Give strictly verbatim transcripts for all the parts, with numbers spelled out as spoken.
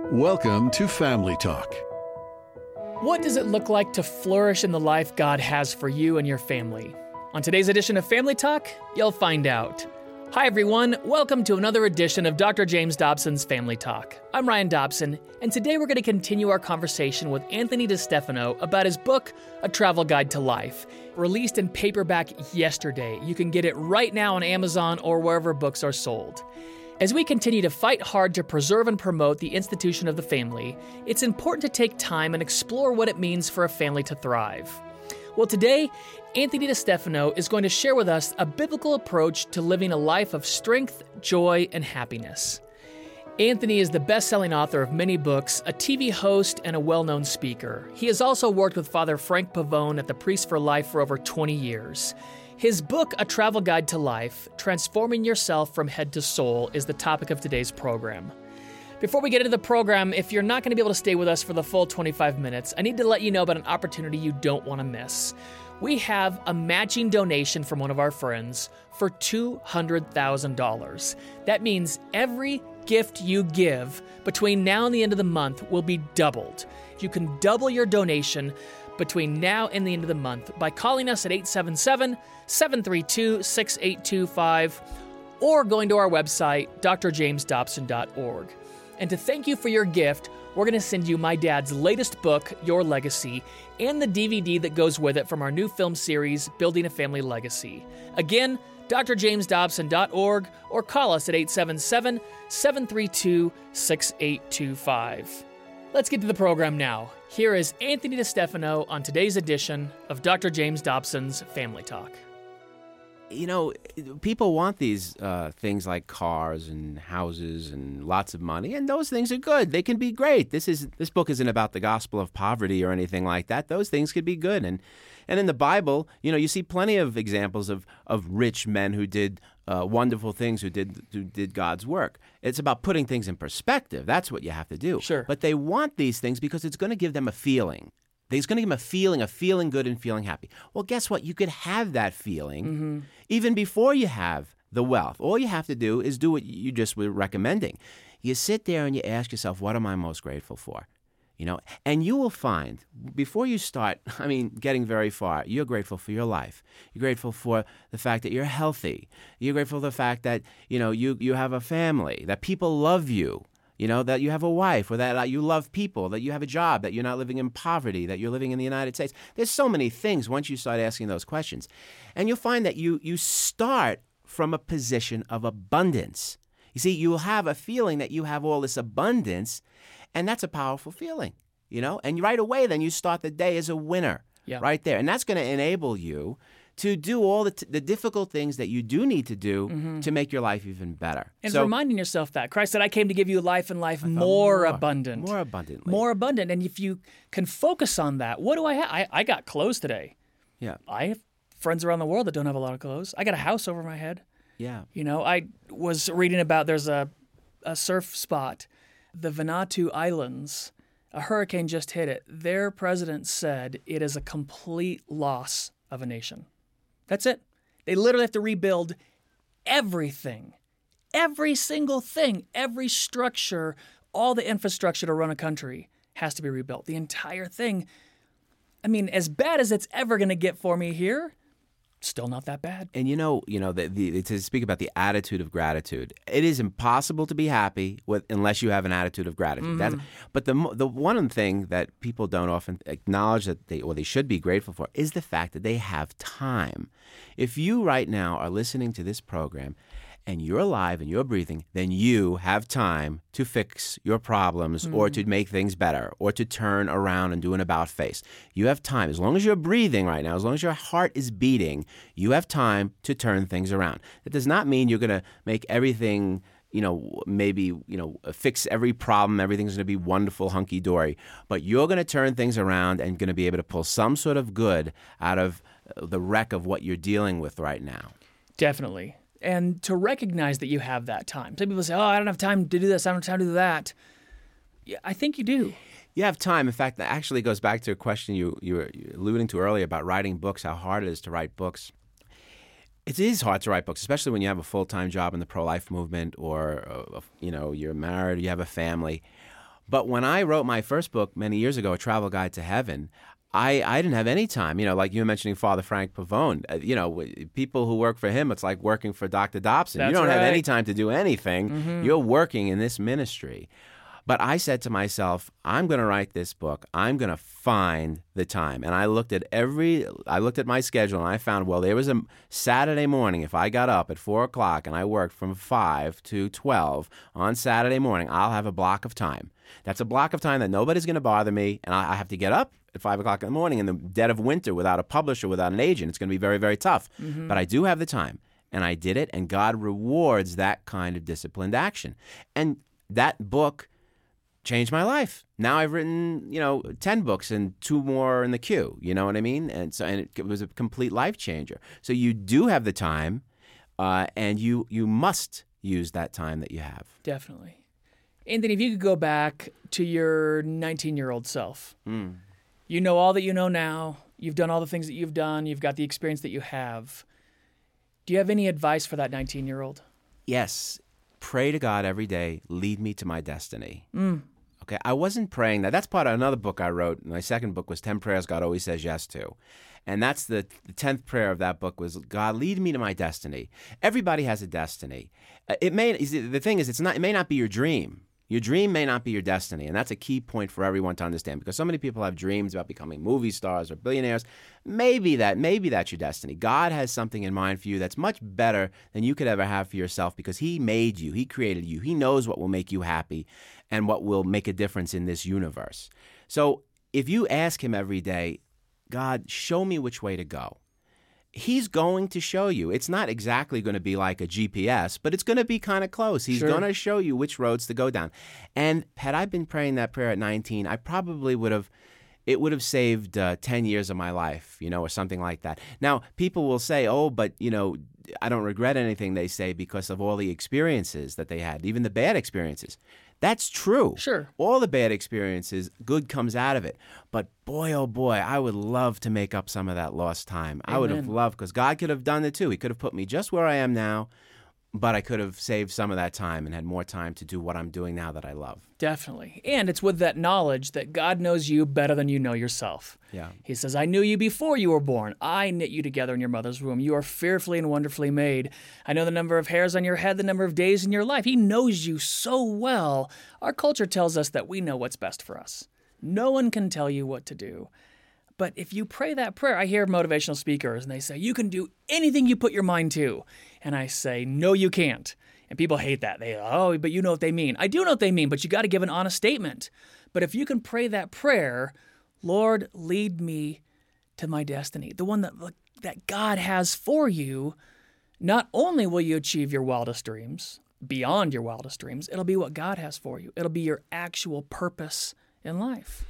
Welcome to Family Talk. What does it look like to flourish in the life God has for you and your family? On today's edition of Family Talk, you'll find out. Hi everyone, welcome to another edition of Doctor James Dobson's Family Talk. I'm Ryan Dobson, and today we're going to continue our conversation with Anthony DeStefano about his book, A Travel Guide to Life. Released in paperback yesterday. You can get it right now on Amazon or wherever books are sold. As we continue to fight hard to preserve and promote the institution of the family, it's important to take time and explore what it means for a family to thrive. Well, today, Anthony DeStefano is going to share with us a biblical approach to living a life of strength, joy, and happiness. Anthony is the best-selling author of many books, a T V host, and a well-known speaker. He has also worked with Father Frank Pavone at the Priest for Life for over twenty years. His book, A Travel Guide to Life, Transforming Yourself from Head to Soul, is the topic of today's program. Before we get into the program, if you're not going to be able to stay with us for the full twenty-five minutes, I need to let you know about an opportunity you don't want to miss. We have a matching donation from one of our friends for two hundred thousand dollars. That means every gift you give between now and the end of the month will be doubled. You can double your donation between now and the end of the month by calling us at eight seven seven, seven three two, six eight two five or going to our website, d r james dobson dot org. And to thank you for your gift, we're going to send you my dad's latest book, Your Legacy, and the D V D that goes with it from our new film series, Building a Family Legacy. Again, d r james dobson dot org or call us at eight seven seven, seven three two, six eight two five. Let's get to the program now. Here is Anthony DeStefano on today's edition of Doctor James Dobson's Family Talk. You know, people want these uh, things like cars and houses and lots of money, and those things are good. They can be great. This is this book isn't about the gospel of poverty or anything like that. Those things could be good. And and in the Bible, you know, you see plenty of examples of, of rich men who did uh, wonderful things, who did who did God's work. It's about putting things in perspective. That's what you have to do. Sure. But they want these things because it's going to give them a feeling. He's going to give them a feeling of feeling good and feeling happy. Well, guess what? You could have that feeling mm-hmm. even before you have the wealth. All you have to do is do what you just were recommending. You sit there and you ask yourself, what am I most grateful for? You know, and you will find before you start, I mean, getting very far, you're grateful for your life. You're grateful for the fact that you're healthy. You're grateful for the fact that, you know, you, you have a family, that people love you. You know, that you have a wife, or that you love people, that you have a job, that you're not living in poverty, that you're living in the United States. There's so many things once you start asking those questions. And you'll find that you you start from a position of abundance. You see, you'll have a feeling that you have all this abundance, and that's a powerful feeling, you know? And right away, then you start the day as a winner, yeah. right there. And that's going to enable you to do all the, t- the difficult things that you do need to do mm-hmm. to make your life even better. And so, reminding yourself that. Christ said, I came to give you life and life more, more abundant. More abundantly. More abundant. And if you can focus on that, what do I have? I, I got clothes today. Yeah. I have friends around the world that don't have a lot of clothes. I got a house over my head. Yeah. You know, I was reading about there's a, a surf spot, the Vanuatu Islands. A hurricane just hit it. Their president said it is a complete loss of a nation. That's it. They literally have to rebuild everything, every single thing, every structure, all the infrastructure to run a country has to be rebuilt. The entire thing. I mean, as bad as it's ever going to get for me here, still not that bad. And you know, you know, the, the, to speak about the attitude of gratitude, it is impossible to be happy with unless you have an attitude of gratitude. Mm-hmm. That's, but the the one thing that people don't often acknowledge that they or they should be grateful for is the fact that they have time. If you right now are listening to this program and you're alive and you're breathing, then you have time to fix your problems mm. or to make things better or to turn around and do an about face. You have time. As long as you're breathing right now, as long as your heart is beating, you have time to turn things around. That does not mean you're going to make everything, you know, maybe, you know, fix every problem. Everything's going to be wonderful, hunky-dory. But you're going to turn things around and going to be able to pull some sort of good out of the wreck of what you're dealing with right now. Definitely. And to recognize that you have that time. Some people say, oh, I don't have time to do this. I don't have time to do that. Yeah, I think you do. You have time. In fact, that actually goes back to a question you, you were alluding to earlier about writing books, how hard it is to write books. It is hard to write books, especially when you have a full-time job in the pro-life movement or, uh, you know, you're married, you have a family. But when I wrote my first book many years ago, A Travel Guide to Heaven, I, I didn't have any time. You know, like you were mentioning Father Frank Pavone. Uh, you know, w- people who work for him, it's like working for Doctor Dobson. That's you don't right. have any time to do anything. Mm-hmm. You're working in this ministry. But I said to myself, I'm going to write this book. I'm going to find the time. And I looked at every, I looked at my schedule and I found, well, there was a Saturday morning. If I got up at four o'clock and I worked from five to twelve on Saturday morning, I'll have a block of time. That's a block of time that nobody's going to bother me. And I, I have to get up at five o'clock in the morning in the dead of winter without a publisher, without an agent. It's going to be very, very tough. Mm-hmm. But I do have the time. And I did it. And God rewards that kind of disciplined action. And that book changed my life. Now I've written, you know, ten books and two more in the queue. You know what I mean? And so, and it, it was a complete life changer. So you do have the time, uh, and you you must use that time that you have. Definitely. Anthony, if you could go back to your nineteen-year-old self, Mm. you know all that you know now. You've done all the things that you've done. You've got the experience that you have. Do you have any advice for that nineteen-year-old? Yes. Pray to God every day, lead me to my destiny. Mm. Okay, I wasn't praying that. That's part of another book I wrote. My second book was ten Prayers God Always Says Yes To. And that's the, the tenth prayer of that book was, God, lead me to my destiny. Everybody has a destiny. Uh, It may The thing is, it's not. It may not be your dream. Your dream may not be your destiny, and that's a key point for everyone to understand because so many people have dreams about becoming movie stars or billionaires. Maybe that, maybe that's your destiny. God has something in mind for you that's much better than you could ever have for yourself because He made you, He created you, He knows what will make you happy and what will make a difference in this universe. So if you ask Him every day, God, show me which way to go, He's going to show you. It's not exactly going to be like a G P S, but it's going to be kind of close. He's Sure. going to show you which roads to go down. And had I been praying that prayer at nineteen, I probably would have, it would have saved uh, ten years of my life, you know, or something like that. Now, people will say, oh, but, you know, I don't regret anything, they say, because of all the experiences that they had, even the bad experiences. That's true. Sure. All the bad experiences, good comes out of it. But boy, oh boy, I would love to make up some of that lost time. I would have Amen. loved, because God could have done it too. He could have put me just where I am now, but I could have saved some of that time and had more time to do what I'm doing now that I love. Definitely. And it's with that knowledge that God knows you better than you know yourself. Yeah. He says, I knew you before you were born. I knit you together in your mother's womb. You are fearfully and wonderfully made. I know the number of hairs on your head, the number of days in your life. He knows you so well. Our culture tells us that we know what's best for us. No one can tell you what to do. But if you pray that prayer, I hear motivational speakers and they say, you can do anything you put your mind to. And I say, no, you can't. And people hate that. They, oh, but you know what they mean. I do know what they mean, but you got to give an honest statement. But if you can pray that prayer, Lord, lead me to my destiny, the one that, that God has for you, not only will you achieve your wildest dreams, beyond your wildest dreams, it'll be what God has for you. It'll be your actual purpose in life.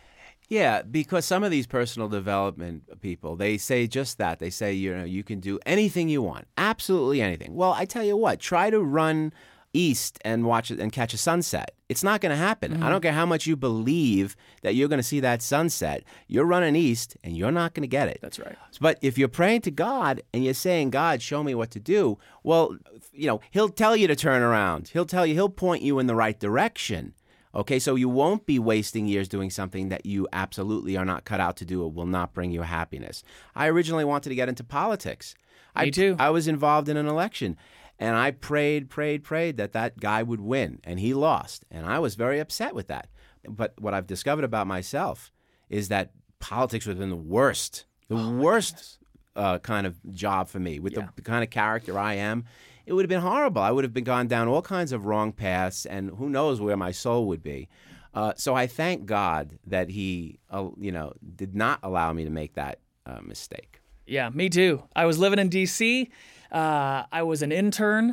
Yeah, because some of these personal development people, they say just that. They say, you know, you can do anything you want, absolutely anything. Well, I tell you what, try to run east and watch it and catch a sunset. It's not going to happen. Mm-hmm. I don't care how much you believe that you're going to see that sunset. You're running east and you're not going to get it. That's right. But if you're praying to God and you're saying, God, show me what to do, well, you know, He'll tell you to turn around. He'll tell you, He'll point you in the right direction. Okay, so you won't be wasting years doing something that you absolutely are not cut out to do or will not bring you happiness. I originally wanted to get into politics. Me I, too. I was involved in an election, and I prayed, prayed, prayed that that guy would win, and he lost, and I was very upset with that. But what I've discovered about myself is that politics would have been the worst, the Oh, worst uh, kind of job for me with Yeah. the kind of character I am. It would have been horrible. I would have been gone down all kinds of wrong paths, and who knows where my soul would be. Uh, so I thank God that He, uh, you know, did not allow me to make that uh, mistake. Yeah, me too. I was living in D C. Uh, I was an intern,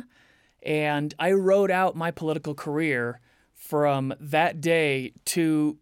and I wrote out my political career from that day to,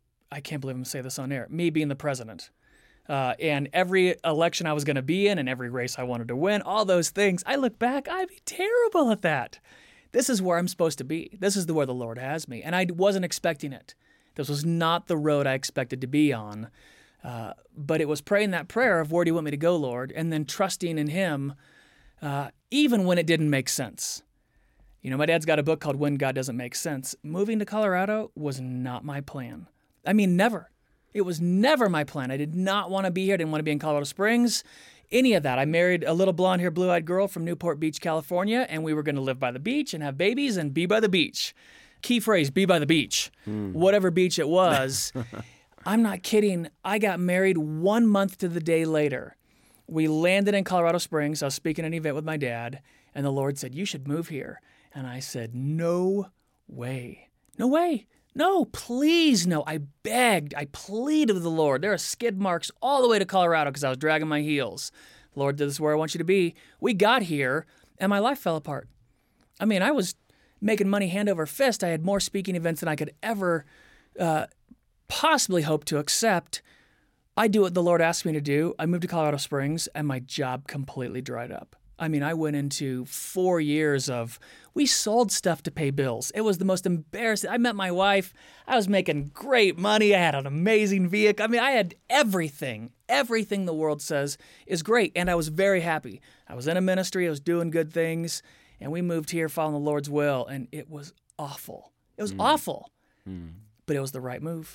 I can't believe I'm saying this on air, me being the president. Uh, and every election I was going to be in and every race I wanted to win, all those things, I look back, I'd be terrible at that. This is where I'm supposed to be. This is the where the Lord has me. And I wasn't expecting it. This was not the road I expected to be on. Uh, but it was praying that prayer of where do you want me to go, Lord? And then trusting in Him, uh, even when it didn't make sense. You know, my dad's got a book called When God Doesn't Make Sense. Moving to Colorado was not my plan. I mean, never. It was never my plan. I did not want to be here. I didn't want to be in Colorado Springs, any of that. I married a little blonde-haired, blue-eyed girl from Newport Beach, California, and we were going to live by the beach and have babies and be by the beach. Key phrase, be by the beach. Mm. Whatever beach it was. I'm not kidding. I got married one month to the day later. We landed in Colorado Springs. I was speaking at an event with my dad, and the Lord said, you should move here. And I said, no way. No way. No, please no. I begged. I pleaded with the Lord. There are skid marks all the way to Colorado because I was dragging my heels. Lord, this is where I want you to be. We got here, and my life fell apart. I mean, I was making money hand over fist. I had more speaking events than I could ever uh, possibly hope to accept. I do what the Lord asked me to do. I moved to Colorado Springs, and my job completely dried up. I mean, I went into four years of, we sold stuff to pay bills. It was the most embarrassing. I met my wife. I was making great money. I had an amazing vehicle. I mean, I had everything, everything the world says is great. And I was very happy. I was in a ministry. I was doing good things. And we moved here following the Lord's will. And it was awful. It was mm. awful. Mm. But it was the right move.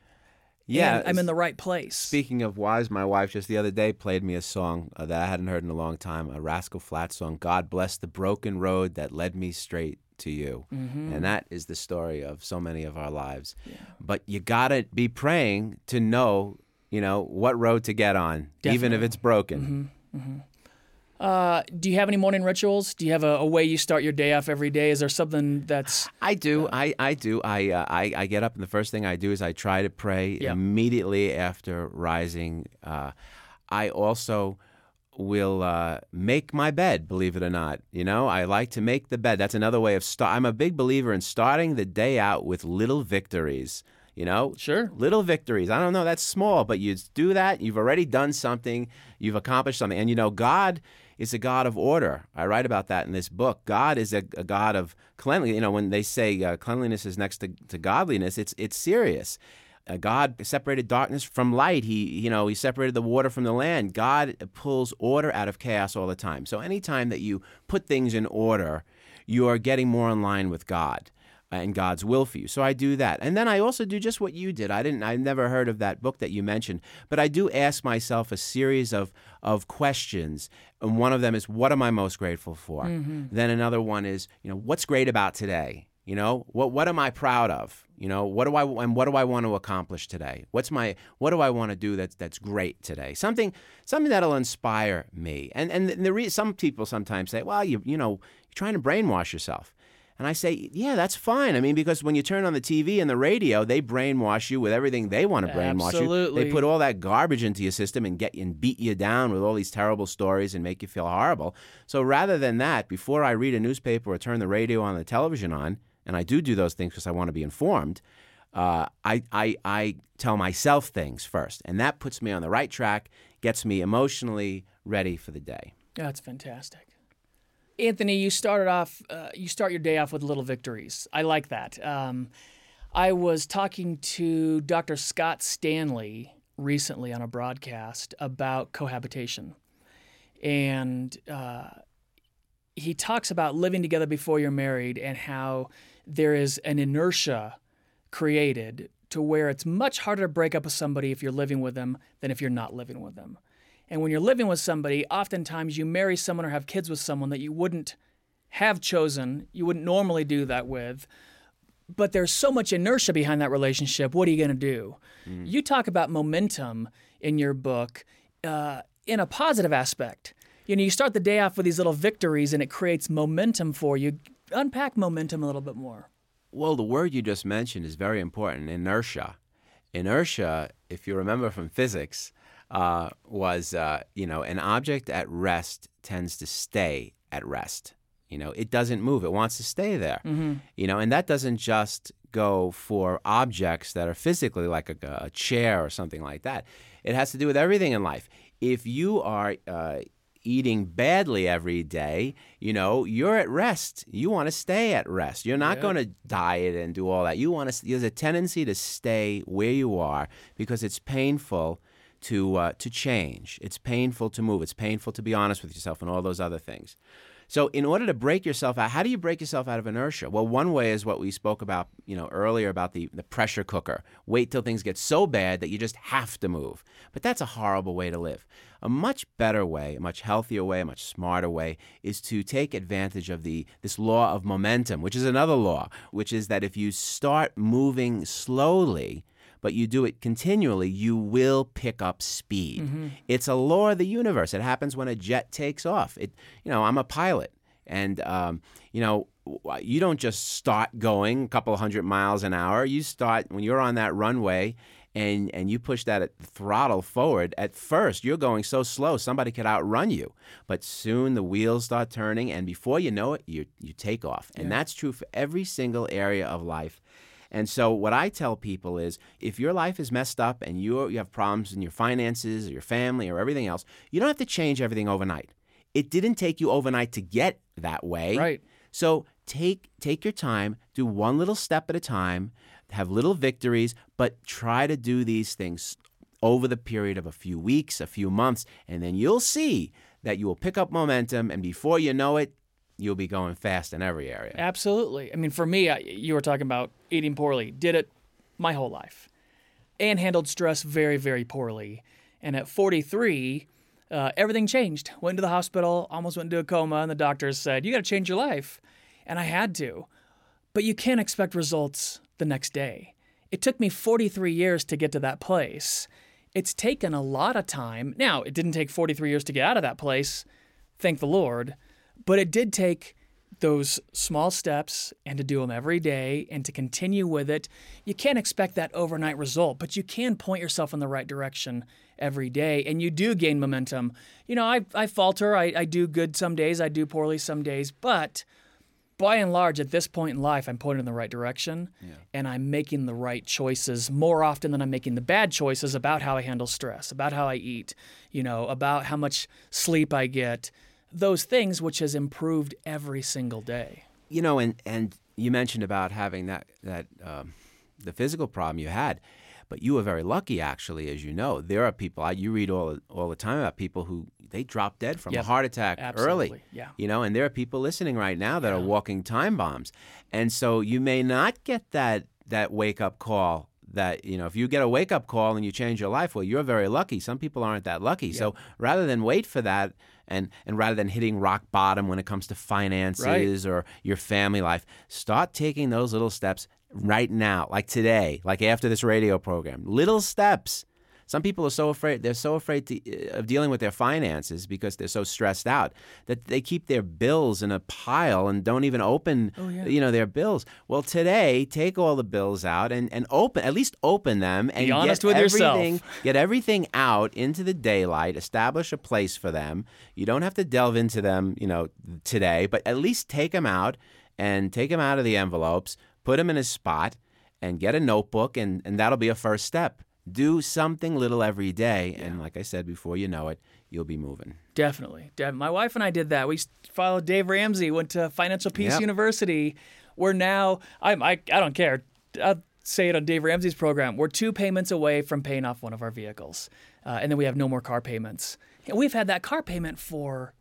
Yeah, and I'm in the right place. Speaking of wives, my wife just the other day played me a song uh, that I hadn't heard in a long time, a Rascal Flatts song, God Bless the Broken Road That Led Me Straight to You. Mm-hmm. And that is the story of so many of our lives. Yeah. But you got to be praying to know, you know, what road to get on, Definitely. Even if it's broken. Mm-hmm. Mm-hmm. Uh, do you have any morning rituals? Do you have a, a way you start your day off every day? Is there something that's... I do. Uh, I, I do. I, uh, I I get up, and the first thing I do is I try to pray yeah. immediately after rising. Uh, I also will uh, make my bed, believe it or not. You know, I like to make the bed. That's another way of... start. I'm a big believer in starting the day out with little victories. You know? Sure. Little victories. I don't know, that's small, but you do that, you've already done something, you've accomplished something. And, you know, God is a God of order. I write about that in this book. God is a, a God of cleanliness. You know, when they say uh, cleanliness is next to, to godliness, it's it's serious. Uh, God separated darkness from light. He, you know, he separated the water from the land. God pulls order out of chaos all the time. So anytime that you put things in order, you are getting more in line with God and God's will for you. So I do that. And then I also do just what you did. I didn't, I never heard of that book that you mentioned, but I do ask myself a series of, of questions. And one of them is, what am I most grateful for? Mm-hmm. Then another one is, you know, what's great about today? You know, what, what am I proud of? You know, what do I, and what do I want to accomplish today? What's my, what do I want to do that's, that's great today? Something, something that'll inspire me. And, and the, the re, some people sometimes say, well, you, you know, you're trying to brainwash yourself. And I say, yeah, that's fine. I mean, because when you turn on the T V and the radio, they brainwash you with everything they want to brainwash Absolutely. you. They put all that garbage into your system and get and beat you down with all these terrible stories and make you feel horrible. So rather than that, before I read a newspaper or turn the radio on, the television on, and I do do those things because I want to be informed, uh, I, I, I tell myself things first. And that puts me on the right track, gets me emotionally ready for the day. That's fantastic. Anthony, you started off, uh, you start your day off with little victories. I like that. Um, I was talking to Doctor Scott Stanley recently on a broadcast about cohabitation. And uh, he talks about living together before you're married and how there is an inertia created to where it's much harder to break up with somebody if you're living with them than if you're not living with them. And when you're living with somebody, oftentimes you marry someone or have kids with someone that you wouldn't have chosen, you wouldn't normally do that with, but there's so much inertia behind that relationship. What are you going to do? Mm. You talk about momentum in your book uh, in a positive aspect. You know, you start the day off with these little victories and it creates momentum for you. Unpack momentum a little bit more. Well, the word you just mentioned is very important, inertia. Inertia, if you remember from physics, Uh, was, uh, you know, an object at rest tends to stay at rest. You know, it doesn't move. It wants to stay there. Mm-hmm. You know, and that doesn't just go for objects that are physically like a, a chair or something like that. It has to do with everything in life. If you are uh, eating badly every day, you know, you're at rest. You want to stay at rest. You're not yeah. going to diet and do all that. You want to. There's a tendency to stay where you are because it's painful to uh, to change. It's painful to move. It's painful to be honest with yourself and all those other things. So in order to break yourself out, how do you break yourself out of inertia? Well, one way is what we spoke about, you know, earlier about the, the pressure cooker. Wait till things get so bad that you just have to move. But that's a horrible way to live. A much better way, a much healthier way, a much smarter way is to take advantage of the this law of momentum, which is another law, which is that if you start moving slowly, but you do it continually, you will pick up speed. Mm-hmm. It's a law of the universe. It happens when a jet takes off. It, you know, I'm a pilot, and um, you know, you don't just start going a couple hundred miles an hour. You start when you're on that runway, and and you push that throttle forward. At first, you're going so slow, somebody could outrun you. But soon the wheels start turning, and before you know it, you you take off. And yeah. that's true for every single area of life. And so what I tell people is if your life is messed up and you you have problems in your finances or your family or everything else, you don't have to change everything overnight. It didn't take you overnight to get that way. Right. So take take your time, do one little step at a time, have little victories, but try to do these things over the period of a few weeks, a few months, and then you'll see that you will pick up momentum, and before you know it, you'll be going fast in every area. Absolutely. I mean, for me, I, you were talking about eating poorly. Did it my whole life and handled stress very, very poorly. And at forty-three, uh, everything changed. Went to the hospital, almost went into a coma, and the doctors said, you got to change your life. And I had to. But you can't expect results the next day. It took me forty-three years to get to that place. It's taken a lot of time. Now, it didn't take forty-three years to get out of that place, thank the Lord. But it did take those small steps and to do them every day and to continue with it. You can't expect that overnight result, but you can point yourself in the right direction every day, and you do gain momentum. You know, I, I falter. I, I do good some days. I do poorly some days. But by and large, at this point in life, I'm pointed in the right direction, yeah. and I'm making the right choices more often than I'm making the bad choices about how I handle stress, about how I eat, you know, about how much sleep I get. Those things which has improved every single day. You know, and, and you mentioned about having that, that um, the physical problem you had, but you were very lucky, actually, as you know. There are people, you read all all the time about people who, they drop dead from yep. a heart attack Absolutely. early. Yeah. You know, and there are people listening right now that yeah. are walking time bombs. And so you may not get that that wake-up call that, you know, if you get a wake-up call and you change your life, well, you're very lucky. Some people aren't that lucky. Yep. So rather than wait for that, and and rather than hitting rock bottom when it comes to finances right. or your family life, start taking those little steps right now, like today, like after this radio program. Little steps. Some people are so afraid, they're so afraid to, of dealing with their finances because they're so stressed out that they keep their bills in a pile and don't even open, oh, yeah. you know, their bills. Well, today, take all the bills out and, and open, at least open them and Be honest get with everything, yourself. get everything out into the daylight, establish a place for them. You don't have to delve into them, you know, today, but at least take them out and take them out of the envelopes, put them in a spot and get a notebook, and, and that'll be a first step. Do something little every day, and like I said, before you know it, you'll be moving. Definitely. De- My wife and I did that. We followed Dave Ramsey, went to Financial Peace yep. University. We're now, I'm, I I don't care, I'll say it on Dave Ramsey's program, we're two payments away from paying off one of our vehicles. Uh, and then we have no more car payments. And we've had that car payment for,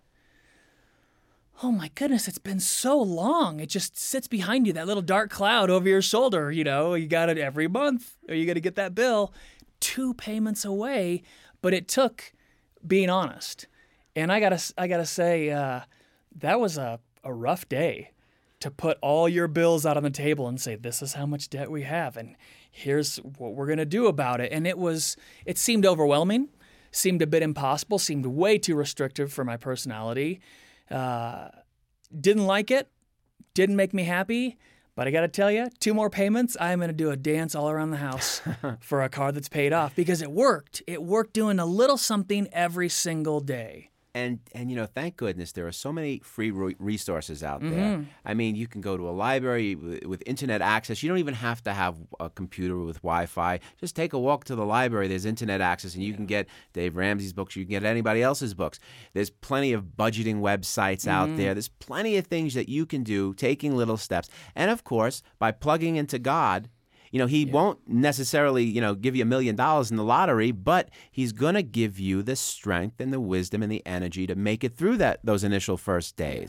oh my goodness, it's been so long. It just sits behind you, that little dark cloud over your shoulder. You know, you got it every month, or you got to get that bill. Two payments away, but it took being honest. And I gotta, I gotta say, uh, that was a, a rough day to put all your bills out on the table and say, this is how much debt we have, and here's what we're gonna do about it. And it was, it seemed overwhelming, seemed a bit impossible, seemed way too restrictive for my personality. Uh, didn't like it, didn't make me happy. But I got to tell you, two more payments, I'm going to do a dance all around the house for a car that's paid off because it worked. It worked doing a little something every single day. And, and you know, thank goodness there are so many free re- resources out Mm-hmm. there. I mean, you can go to a library with, with internet access. You don't even have to have a computer with Wi-Fi. Just take a walk to the library. There's internet access, and you yeah. can get Dave Ramsey's books. You can get anybody else's books. There's plenty of budgeting websites out mm-hmm. there. There's plenty of things that you can do, taking little steps. And, of course, by plugging into God, you know, he yeah. won't necessarily, you know, give you a million dollars in the lottery, but he's going to give you the strength and the wisdom and the energy to make it through that those initial first days.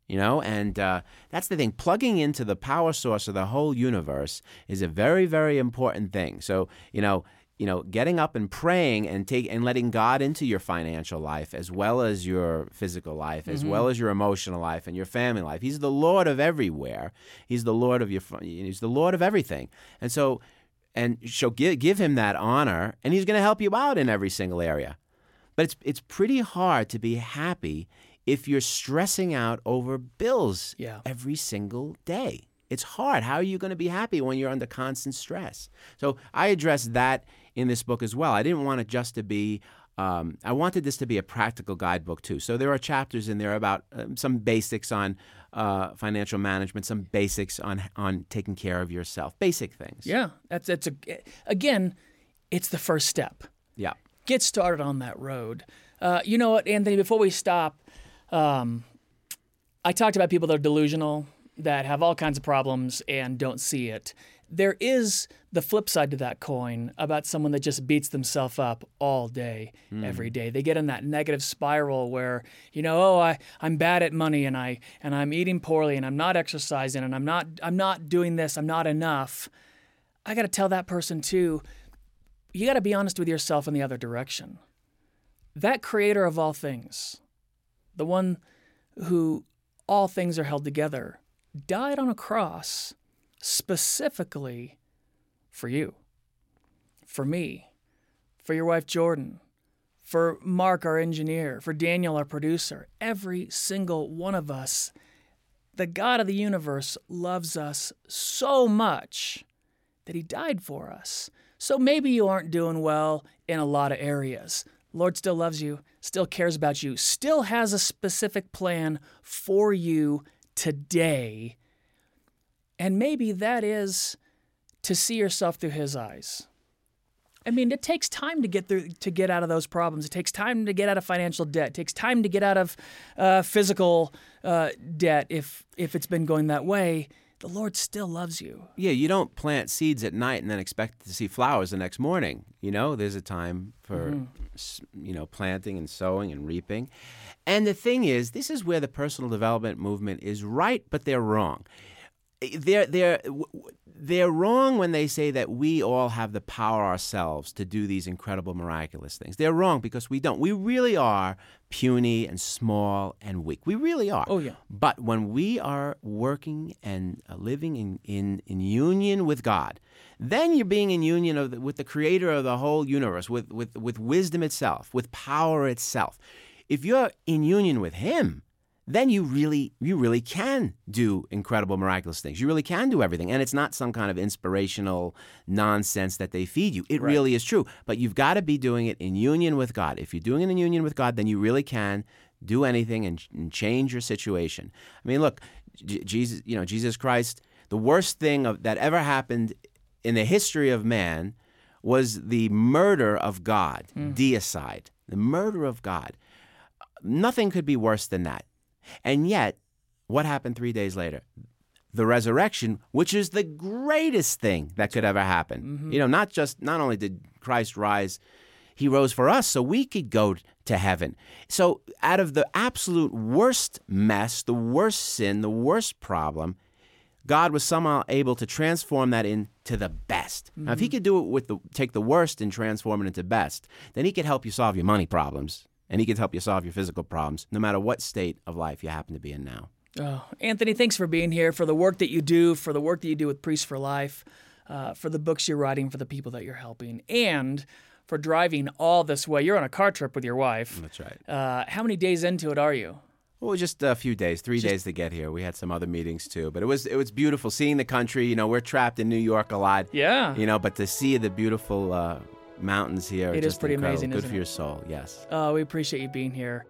You know, and uh, that's the thing. Plugging into the power source of the whole universe is a very, very important thing. So, you know, you know, getting up and praying and take and letting God into your financial life as well as your physical life, as mm-hmm. well as your emotional life and your family life. He's the Lord of everywhere. He's the Lord of your. He's the Lord of everything. And so, and so give give him that honor, and he's going to help you out in every single area. But it's it's pretty hard to be happy if you're stressing out over bills yeah. every single day. It's hard. How are you going to be happy when you're under constant stress? So I addressed that in this book as well. I didn't want it just to be, um, I wanted this to be a practical guidebook too. So there are chapters in there about um, some basics on uh, financial management, some basics on on taking care of yourself, basic things. Yeah, that's, that's a, again, it's the first step. Yeah. Get started on that road. Uh, you know what, Anthony, before we stop, Um, I talked about people that are delusional, that have all kinds of problems and don't see it. There is the flip side to that coin about someone that just beats themselves up all day, mm. every day. They get in that negative spiral where, you know, oh, I, I'm bad at money and I and I'm eating poorly and I'm not exercising and I'm not I'm not doing this, I'm not enough. I got to tell that person too, you got to be honest with yourself in the other direction. That creator of all things, the one who all things are held together, died on a cross specifically for you, for me, for your wife Jordan, for Mark, our engineer, for Daniel, our producer. Every single one of us, the God of the universe loves us so much that he died for us. So maybe you aren't doing well in a lot of areas. Lord still loves you, still cares about you, still has a specific plan for you today. And maybe that is to see yourself through his eyes. I mean, it takes time to get through, to get out of those problems. It takes time to get out of financial debt. It takes time to get out of uh, physical uh, debt if if it's been going that way. The Lord still loves you. Yeah, you don't plant seeds at night and then expect to see flowers the next morning. You know, there's a time for, mm-hmm. you know, planting and sowing and reaping. And the thing is, this is where the personal development movement is right, but they're wrong. They're, they're, they're wrong when they say that we all have the power ourselves to do these incredible, miraculous things. They're wrong because we don't. We really are puny and small and weak. We really are. Oh, yeah. But when we are working and living in, in, in union with God, then you're being in union of the, with the creator of the whole universe, with, with, with wisdom itself, with power itself. If you're in union with him, then you really, you really can do incredible, miraculous things. You really can do everything. And it's not some kind of inspirational nonsense that they feed you. It right. really is true. But you've got to be doing it in union with God. If you're doing it in union with God, then you really can do anything and, and change your situation. I mean, look, J- Jesus, you know, Jesus Christ, the worst thing of, that ever happened in the history of man was the murder of God, mm. deicide, the murder of God. Nothing could be worse than that. And yet, what happened three days later? The resurrection, which is the greatest thing that could ever happen. Mm-hmm. You know, not just, not only did Christ rise, he rose for us so we could go to heaven. So out of the absolute worst mess, the worst sin, the worst problem, God was somehow able to transform that into the best. Mm-hmm. Now, if he could do it with the, take the worst and transform it into best, then he could help you solve your money problems. And he can help you solve your physical problems, no matter what state of life you happen to be in now. Oh, Anthony, thanks for being here, for the work that you do, for the work that you do with Priests for Life, uh, for the books you're writing, for the people that you're helping, and for driving all this way. You're on a car trip with your wife. That's right. Uh, how many days into it are you? Well, just a few days, three just, days to get here. We had some other meetings too, but it was it was beautiful seeing the country. You know, we're trapped in New York a lot. Yeah. You know, but to see the beautiful Uh, mountains here. It is pretty incredible. amazing, Good isn't for it? your soul, yes. Oh, we appreciate you being here.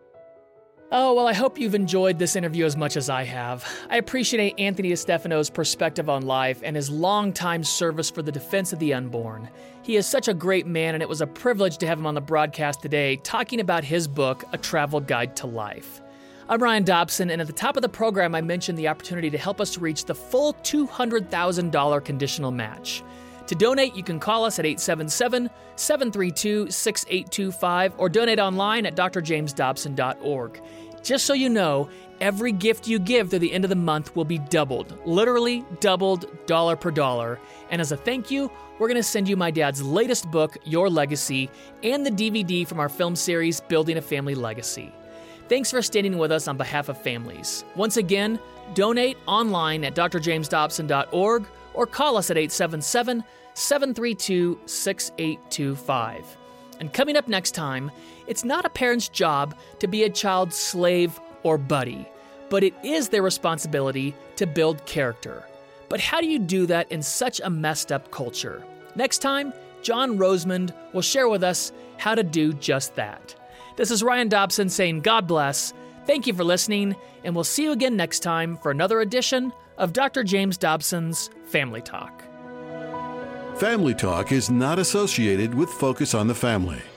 Oh, well, I hope you've enjoyed this interview as much as I have. I appreciate Anthony DeStefano's perspective on life and his longtime service for the defense of the unborn. He is such a great man, and it was a privilege to have him on the broadcast today talking about his book, A Travel Guide to Life. I'm Ryan Dobson, and at the top of the program, I mentioned the opportunity to help us reach the full two hundred thousand dollars conditional match. To donate, you can call us at eight seven seven, seven three two, six eight two five or donate online at d r james dobson dot org. Just so you know, every gift you give through the end of the month will be doubled, literally doubled dollar per dollar. And as a thank you, we're going to send you my dad's latest book, Your Legacy, and the D V D from our film series, Building a Family Legacy. Thanks for standing with us on behalf of families. Once again, donate online at d r james dobson dot org or call us at eight seven seven, seven three two, six eight two five. And coming up next time, it's not a parent's job to be a child's slave or buddy, but it is their responsibility to build character. But how do you do that in such a messed up culture? Next time, John Rosemond will share with us how to do just that. This is Ryan Dobson saying God bless, thank you for listening, and we'll see you again next time for another edition of Doctor James Dobson's Family Talk. Family Talk is not associated with Focus on the Family.